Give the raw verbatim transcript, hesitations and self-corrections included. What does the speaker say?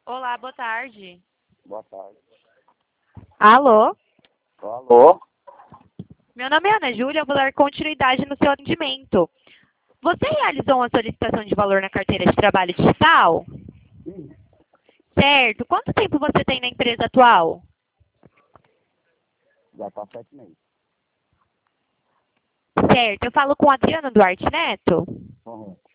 Olá, boa tarde. Boa tarde. Alô? Alô? Meu nome é Ana Júlia, eu vou dar continuidade no seu atendimento. Você realizou uma solicitação de valor na carteira de trabalho digital? Sim. Certo. Quanto tempo você tem na empresa atual? Já tá sete meses. Certo. Eu falo com Adriano Duarte Neto? Correto.